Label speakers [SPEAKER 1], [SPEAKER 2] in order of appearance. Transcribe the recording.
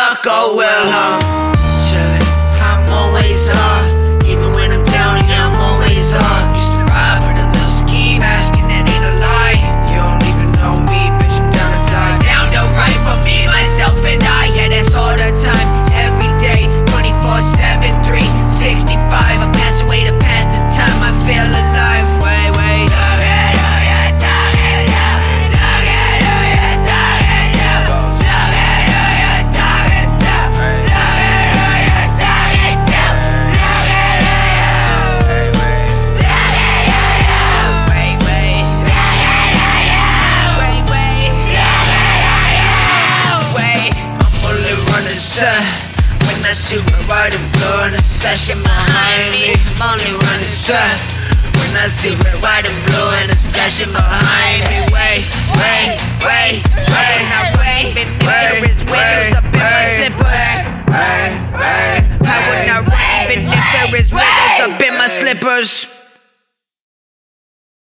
[SPEAKER 1] luck, oh well, chillin', I'm always on. Even when I'm down, yeah, I'm always on. Just a ride with a little ski mask, and that ain't a lie. You don't even know me, bitch, I'm down to die. Down to right for me, myself, and I. Yeah, that's all the time, every day, 24/7, 365. I pass away to pass the time, I feel alive. Wait, wait. When I see red, white, and blue and it's flashing behind me, I'm only running, sir. When I see red, white, and blue and it's flashing behind me, wait, wait, wait, wait, now wait. Even if there is windows up in my slippers, I would not run even if there is windows up in my slippers.